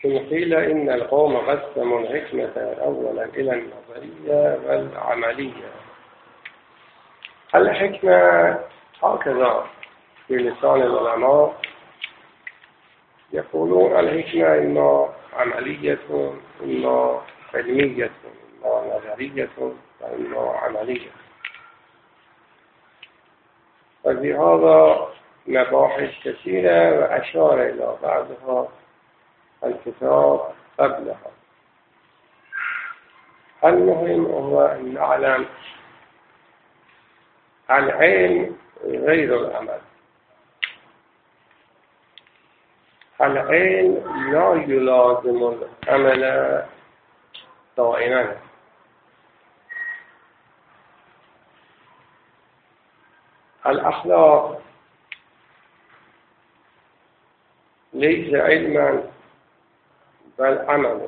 إن قيل إن القوم قسموا الحكمة أولا إلى النظرية والعملية. الحكمة هكذا في لسان العلماء يقولون الحكمة إما عملية إما علمية إما نظرية وإما عملية. وفي هذا مباحث كثيرة وأشار إلى بعضها الكتاب قبلها. المهم هو أن نعلم العلم غير العمل. العلم لا يلازم العمل دائما. الأخلاق ليس علما بل عمل.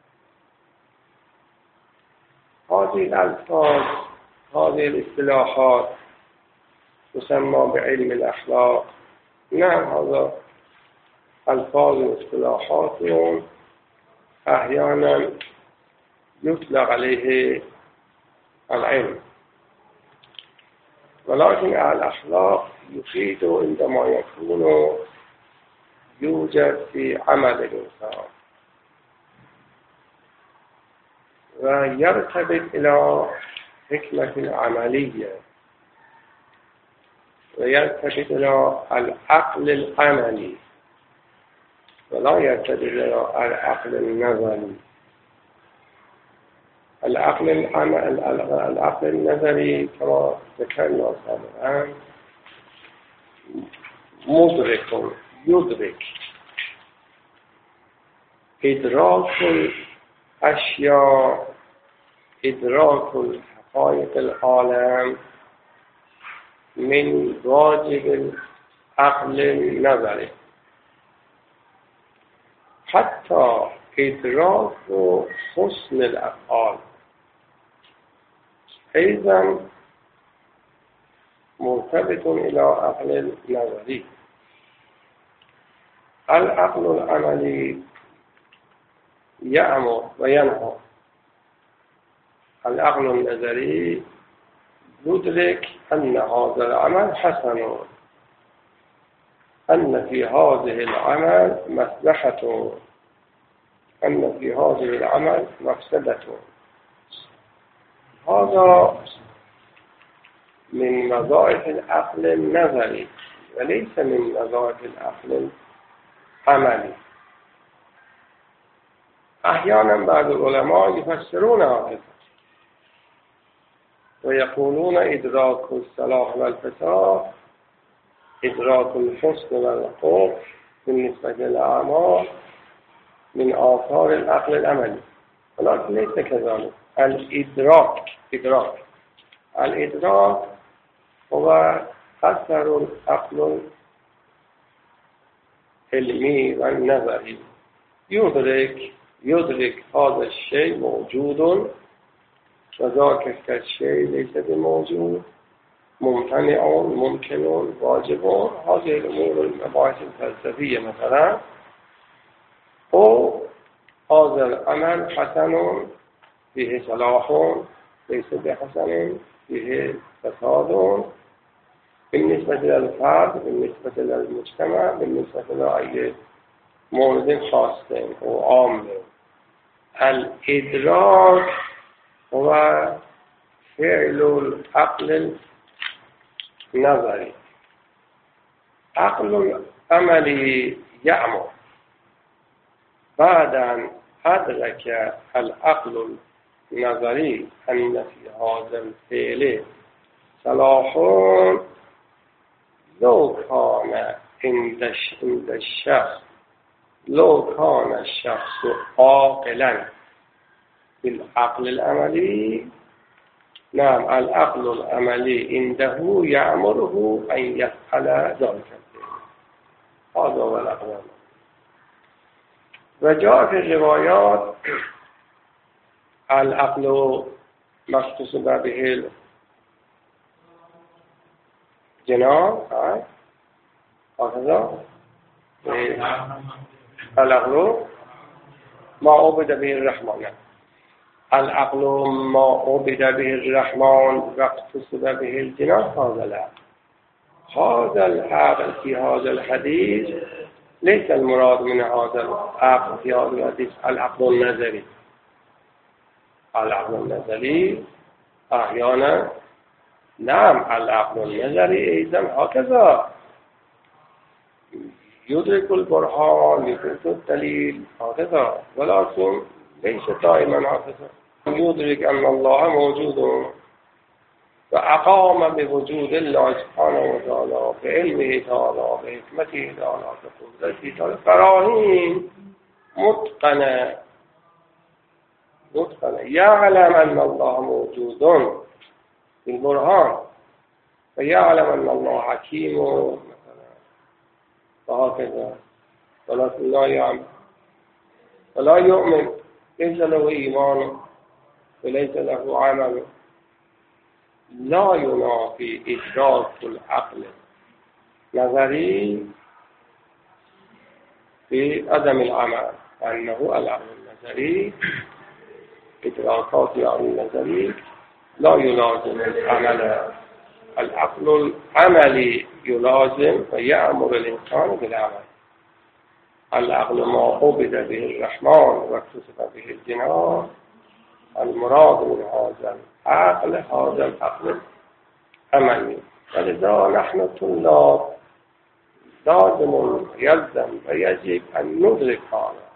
هذه الألفاظ هذه الاصطلاحات تسمى بعلم الأخلاق. نعم هذا ألفاظ واصطلاحات أحيانا يطلق عليه العلم، ولكن الأخلاق يفيد عندما يكون يوجد في عمل الإنسان ويرتبط إلى حكمة عملية ويرتبط إلى العقل العملي ولا يرتبط إلى العقل النظري. العقل النظري كما ذكرنا سابقا مدرك يدرك إدراك الأشياء إدراك الحقائق العالم من واجب العقل النظري، حتى إدراك حسن الأفعال أيضا مرتبط إلى عقل النظري. العقل العملي يأمر وينهى. العقل النظري يدرك أن هذا العمل حسن، أن في هذه العمل مصلحة، أن في هذه العمل مفسدة. هذا من وظائف العقل النظري وليس من وظائف العقل العملي. أحيانا بعض العلماء يفسرون هذا ويقولون إدراك الصلاح والفساد إدراك الحسن والقبح بالنسبة للأعمال من آثار العقل العملي، ولكن ليس كذلك. الإدراك هو أثر العقل العلمي والنظري. يدرك هذا الشيء موجود وذاك الشيء ليس بموجود، ممتنع ممكن واجب. هذه الأمور المباحث الفلسفية مثلا، أو هذا العمل حسن فيه صلاح ليس بحسن فيه فساد بالنسبة للفرد بالنسبة للمجتمع بالنسبة لأي مورد خاص أو عام. الإدراك هو فعل العقل النظري. عقل العملي يأمر بعد أن أدرك العقل النظري أن في هذا الفعل صلاح لو كان عند الشخص لو كان الشخص عاقلا بالعقل العملي. نعم العقل العملي عنده يأمره أن يفعل ذلك. هذا هو العقل. وجاء في الروايات العقل مختص به الجنان هكذا العقل ما عبد به الرحمن. العقل ما عبد به الرحمن واقتصد به الجنان هذا العقل. هذا العقل في هذا الحديث ليس المراد من هذا العقل في هذا الحديث العقل النظري. العقل النظري أحيانا نعم العقل النظري أيضا هكذا يدرك البرهان يدرك الدليل هكذا، ولكن ليس دائما هكذا. يدرك أن الله موجود فأقام بوجود الله سبحانه وتعالى بعلمه تعالى بحكمته تعالى بقدرته تعالى براهين متقنة يعلم أن الله موجود بالبرهان ويعلم أن الله حكيم مثلا وهكذا، ولكن لا يعلم ولا يؤمن، ليس له إيمان وليس له عمل. لا ينافي إدراك العقل نظري في عدم العمل، أنه العقل النظري إدراكات العقل النظري لا يلازم العمل. العقل العملي يلازم ويأمر الإنسان بالعمل. العقل ما عبد به الرحمن واكتسب به الجنان. المراد من هذا العقل هذا العقل عملي. ولذا نحن طلاب لازم يلزم ويجب أن ندرك هذا.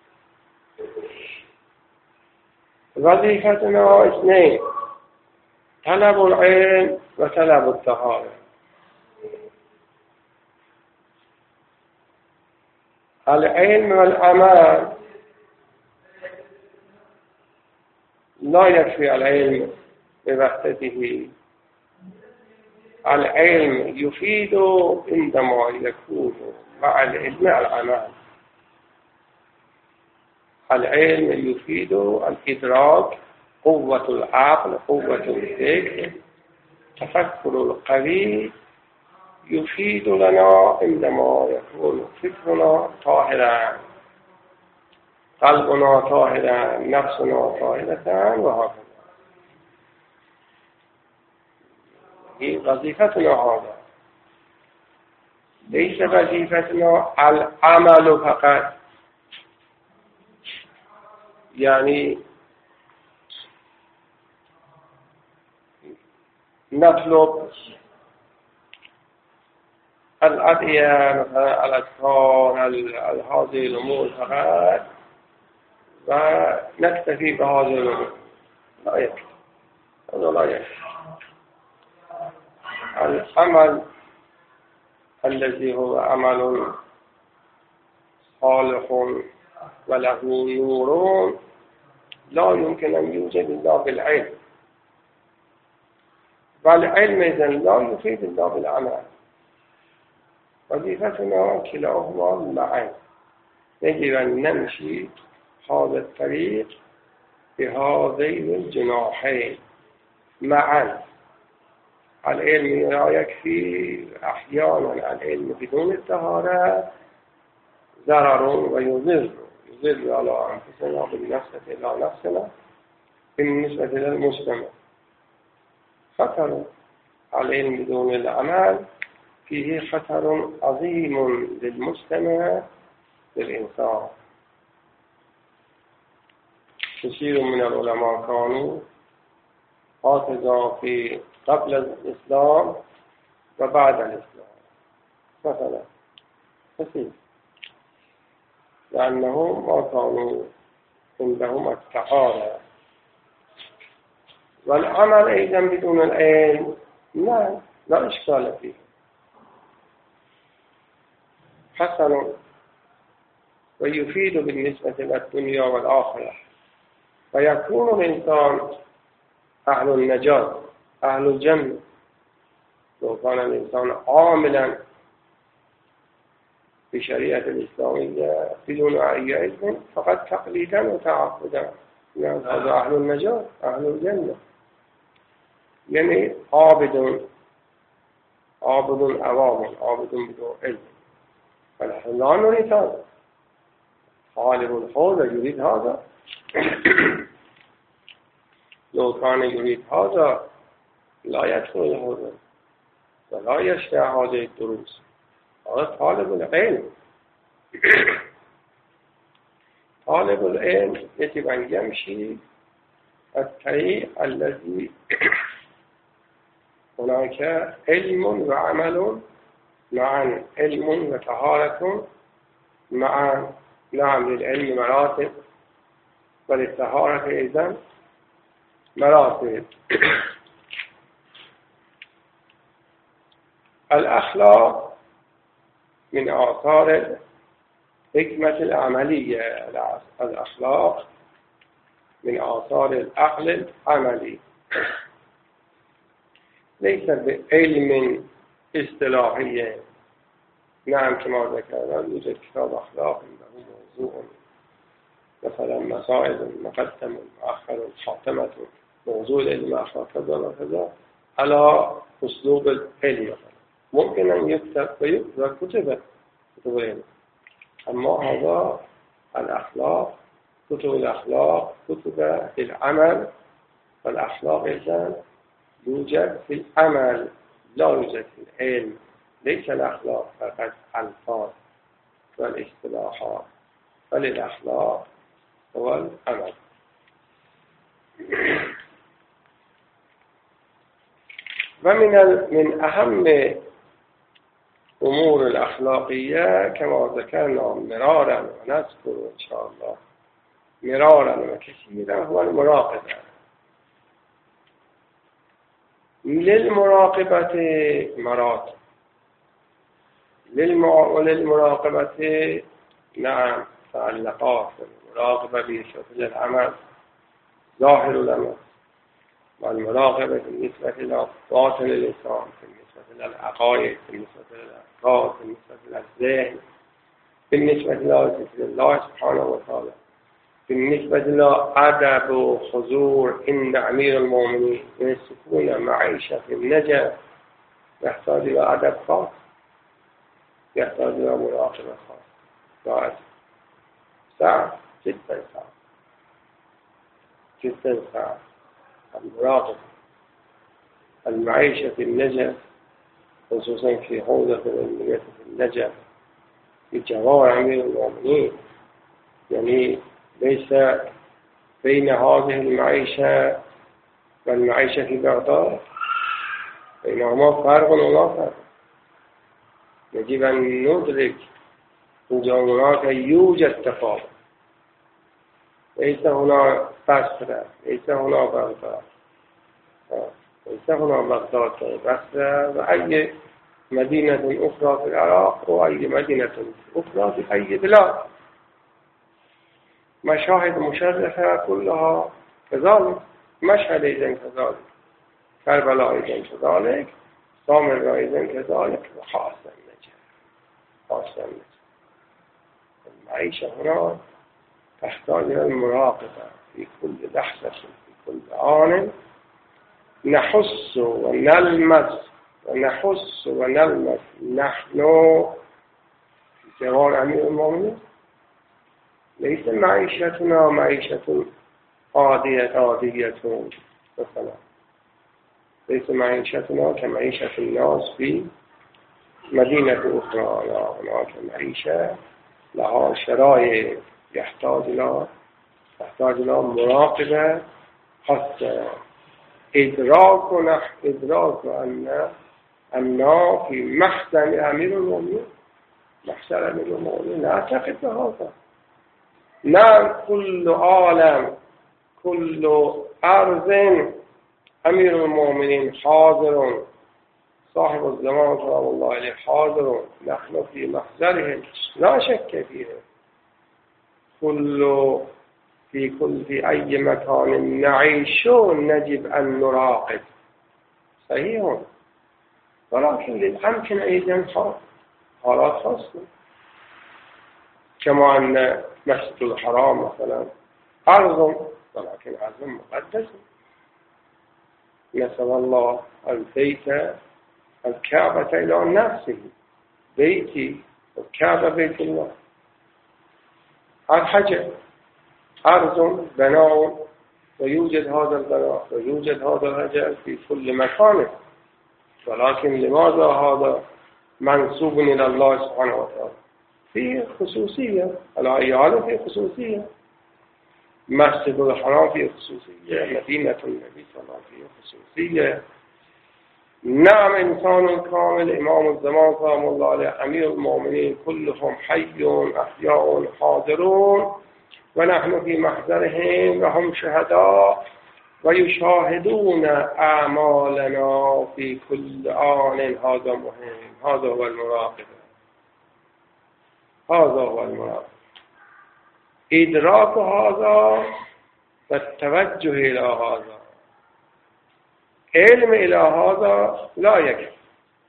وظيفتنا اثنين: طلب العلم وطلب الطهارة. العلم والعمل لا يكفي العلم بوحدته. العلم يفيد عندما يكون مع العلم العمل. العلم يفيد الإدراك، قوة العقل، قوة الفكر، تفكر القوي يفيد لنا عندما يكون فكرنا طاهرا، قلبنا طاهرا، نفسنا طاهرة، وهكذا. هي وظيفتنا هذا. ليس وظيفتنا العمل فقط، يعني نطلب الأدعية مثلا الأذكار هذه الأمور فقط ونكتفي بهذه الأمور. لا يكفي، هذا لا يكفي. العمل الذي هو عمل صالح وله نور لا يمكن أن يوجد إلا بالعلم، والعلم إذن لا يفيد إلا بالعمل. وظيفتنا كلاهما معا. يجب أن نمشي هذا الطريق بهذين الجناحين معا. العلم لا يكفي، أحيانا العلم بدون الطهارة ضرر ويضر على أنفسنا بالنسبة إلى نفسنا بالنسبة للمجتمع. خطر العلم بدون العمل فيه خطر عظيم للمجتمع للإنسان. كثير من العلماء كانوا حافظا في قبل الإسلام وبعد الإسلام مثلا كثير، لأنهم ما كانوا عندهم الطهارة. والعمل أيضا بدون العلم لا إشكال فيه، حسن ويفيد بالنسبة للدنيا والآخرة، ويكون الإنسان أهل النجاة أهل الجنة لو كان الإنسان عاملا بشريعة الإسلامية بدون أي علم فقط تقليدا وتعبدا. هذا أهل النجاة أهل الجنة، يعني عابد عوام، عابد بدون علم. فنحن لا نريد هذا. طالب الحوض يريد هذا لو كان يريد هذا لا يدخل الحوض ولا يشرع هذه الدروس. هذا طالب العلم. طالب العلم يجب أن يمشي الطريق الذي هناك علم وعمل معا، علم وطهارة معا. نعم، للعلم مراتب وللطهارة أيضا مراتب. الأخلاق من آثار الحكمة العملية. الأخلاق من آثار العقل العملي، ليس بعلم اصطلاحي. نعم كما ذكرنا يوجد كتاب أخلاق له موضوع، مثلا مسائل مقدم مؤخر خاتمة، موضوع العلم أخلاق كذا وكذا على أسلوب العلم. ممكن أن يكتب ويكتب كتب العلم، أما هذا الأخلاق، كتب الأخلاق كتب العمل، والأخلاق إذن يوجد في العمل لا يوجد في العلم. ليس الأخلاق فقط الفاظ والاصطلاحات، بل الأخلاق هو العمل. ومن أهم أمور الأخلاقية كما ذكرنا مرارا ونذكر إن شاء الله مرارا وكثيرا هو المراقبة. للمراقبة مراتب، وللمراقبة نعم تعلقات. المراقبة بشكل العمل ظاهر العمل، والمراقبة بالنسبة إلى باطن اللسان، بالنسبة إلى العقائد، بالنسبة إلى الأفكار، بالنسبة إلى الذهن، بالنسبة إلى ذكر الله سبحانه وتعالى، بالنسبة إلى أدب وحضور عند أمير المؤمنين يسكون معيشة في النجاة، يحتاج إلى أدب خاص، يحتاج إلى مراقبة خاص. صعب جدا، صعب جدا صعب. المراقبة المعيشة في النجاة، خصوصا في حوزة العلمية في النجاة في جوار أمير المؤمنين، يعني ليس بين هذه المعيشة والمعيشة في بغداد بينهما فرق ولا فرق. يجب أن ندرك أن هناك يوجد تفاوت، ليس هنا بصرة، ليس هنا بغداد، ليس هنا بغداد بصرة وأي مدينة أخرى في العراق وأي مدينة أخرى في أي بلاد. مشاهد مشرفة كلها كذلك، مشهد إذن كذلك، كربلاء إذن كذلك، سامراء إذن كذلك، وخاصة النجف، خاصة النجف. المعيشة هنا تحتاج إلى المراقبة في كل لحظة، في كل آن. نحس ونلمس نحن في جوار أمير المؤمنين. ليس معيشتنا معيشة عادية مثلا، ليس معيشتنا كمعيشة الناس في مدينة أخرى، لا، هناك معيشة لها شرائع يحتاج إلى مراقبة خاصة. إدراك أن في محسن أمير المؤمنين، محسن أمير المؤمنين نعتقد بهذا. نعم كل عالم، كل أرض أمير المؤمنين حاضر، صاحب الزمان سلام الله عليه حاضر، نحن في محضرهم لا شك فيه. في أي مكان نعيش نجب أن نراقب، صحيح، ولكن للأمكن أيضا حالات خاصة، كما أن مسجد الحرام مثلا أرض، ولكن أرض مقدسة. نسأل الله البيت الكعبة إلى نفسه، بيتي الكعبة بيت الله. الحجر أرض بناء ويوجد هذا البناء ويوجد هذا الحجر في كل مكان، ولكن لماذا هذا منسوب إلى الله سبحانه وتعالى؟ في خصوصية، على أي حال في خصوصية. مسجد الحرام في خصوصية، مدينة النبي صلى الله عليه وسلم في خصوصية. نعم إنسان كامل إمام الزمان سلام الله عليه أمير المؤمنين كلهم حي أحياء حاضرون ونحن في محضرهم وهم شهداء ويشاهدون أعمالنا في كل آن. هذا مهم، هذا هو المراقبة، هذا هو المراقبة. إدراك هذا والتوجه إلى هذا. علم إلى هذا لا يكفي.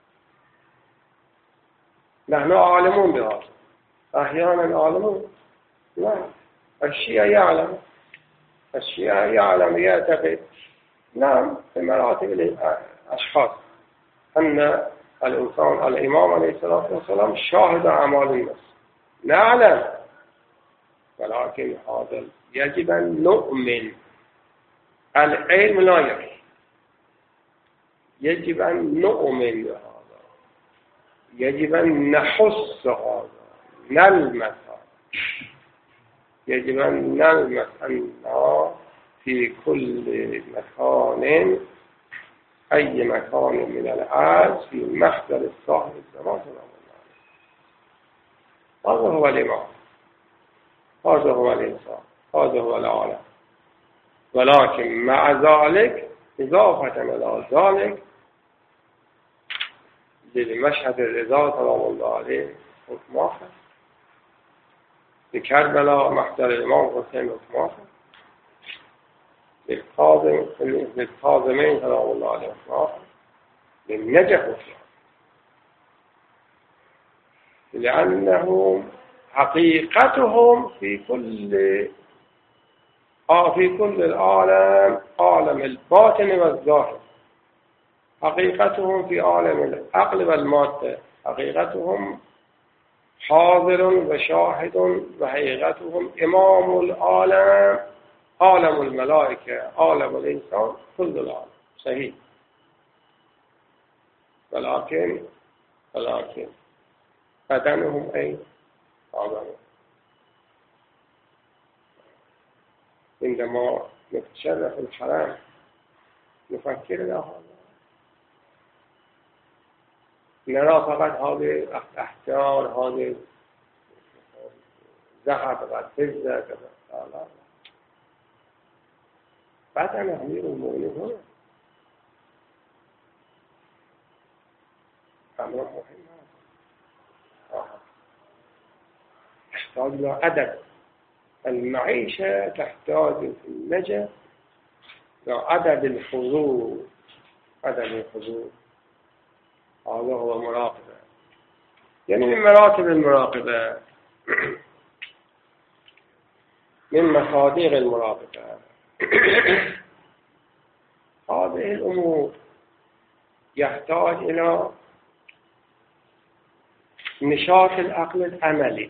نحن عالمون بهذا، أحيانا عالمون. لا، الشيعة يعلم، الشيعة يعلم يعتقد. نعم، في مراتب الأشخاص أن الإنسان الإمام عليه الصلاة والسلام شاهد أعمال الناس، نعلم، ولكن هذا يجب أن نؤمن. العلم لا يكفي، يجب أن نؤمن بهذا، يجب أن نحس هذا، نلمس هذا، يجب أن نلمس أن في كل مكان، أي مكان من الأرض، في محضر صاحب الزمان سلام الله عليه. هذا هو الإمام، هذا هو الإنسان، هذا هو العالم. ولكن مع ذلك إضافة إلى ذلك للمشهد الرضا سلام الله عليه حكم آخر، لكربلاء محضر الإمام حسين حكم آخر، للكاظمين سلام الله عليه حكم آخر، للنجف حكم آخر، لأنهم حقيقتهم في كل العالم، عالم الباطن والظاهر. حقيقتهم في عالم العقل والمادة، حقيقتهم حاضر وشاهد، وحقيقتهم إمام العالم، عالم الملائكة، عالم الإنسان، كل العالم صحيح. ولكن بدنهم أين؟ عالم. عندما نتشرف الحرام نفكر إلى هذا، نرى فقط هذه الأحجار، هذه ذهب والفضة كذا. بدن أمير المؤمنين هنا أمر مهم، يحتاج إلى أدب. المعيشة تحتاج في النجاة إلى أدب الحضور، أدب الحضور. هذا هو المراقبة. يعني من مراتب المراقبة، من مصادر المراقبة هذه الأمور يحتاج إلى نشاط العقل العملي.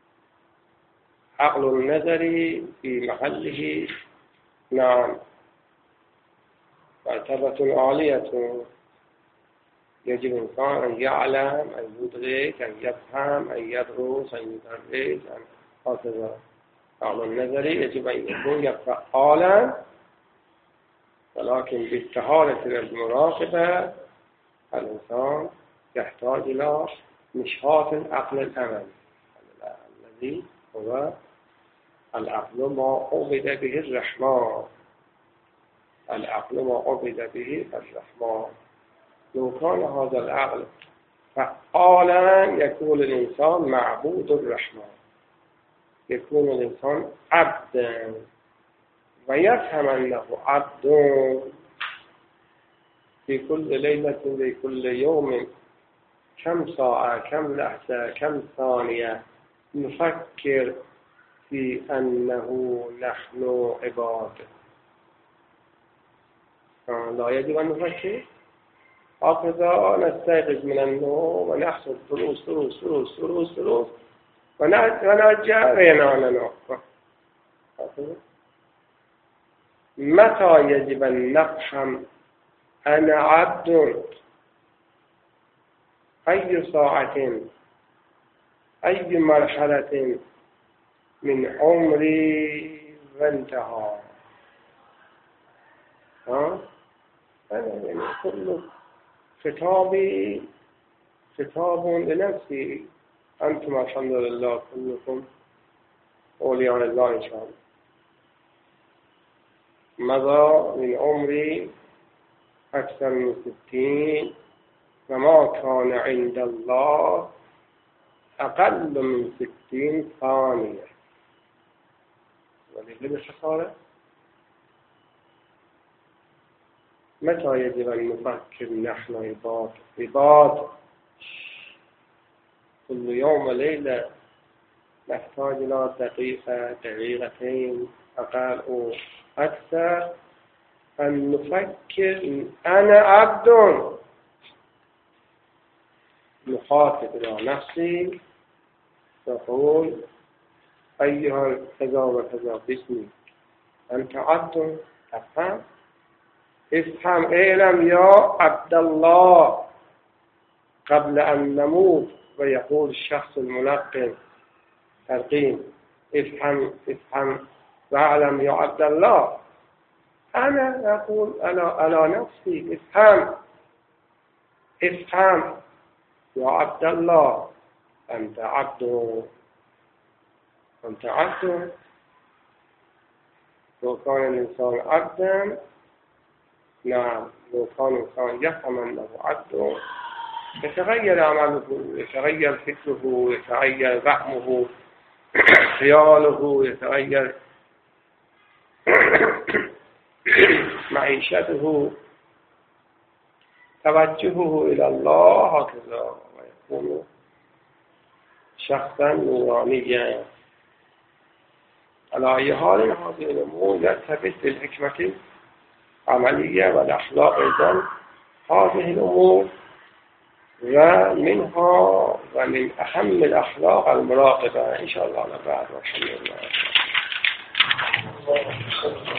عقل النظري في محله، نعم، مرتبة عالية. يجب الإنسان أن يعلم، أن يدرك، أن يفهم، أن يدرس، أن يدرس، هكذا. عقل النظري يجب أن يكون فعالا، ولكن بالتهارة المراقبة الإنسان يحتاج إلى نشاط العقل العملي الذي هو العقل ما عبد به الرحمن. العقل ما عبد به الرحمن. لو كان هذا العقل فعالا يكون الإنسان معبود الرحمن، يكون الإنسان عبدا، ويفهم أنه عبد في كل ليلة، في كل يوم، كم ساعة، كم لحظة، كم ثانية نفكر في أنه نحن عباد. لا يجب أن نفكر. هكذا نستيقظ من النوم ونحصل دروس دروس دروس دروس دروس، ونجرنا لنا. متى يجب أن نفهم أنا عبد؟ أي ساعة، أي مرحلة من عمري وانتهى. يعني كل خطابي خطاب لنفسي. أنتم الحمد لله كلكم أولياء الله إن شاء الله. مضى من عمري أكثر من 60، وما كان عند الله أقل من 60 ثانية. ولكن بالخسارة متى يجب أن نفكر نحن عباد؟ كل يوم وليلة نحتاج إلى دقيقة دقيقتين أقل أو أكثر أن نفكر أنا عبد. نخاطب إلى نفسي نقول أيها كذا وكذا باسمي، أنت عبد. تفهم؟ افهم اعلم يا عبد الله قبل أن نموت. ويقول الشخص الملقن تلقين افهم واعلم يا عبد الله. أنا أقول على نفسي افهم يا عبد الله، أنت عبد. لو كان الإنسان عبدا، نعم، لو كان الإنسان يفهم أنه عبد يتغير عمله، يتغير فكره، يتغير فهمه، خياله، يتغير معيشته، توجهه إلى الله، هكذا ويكون شخصا نورانيا. على أي حال هذه الأمور يرتبط بالحكمة العملية والأخلاق أيضا. هذه الأمور ومنها ومن أهم الأخلاق المراقبة إن شاء الله. بعد والحمد لله.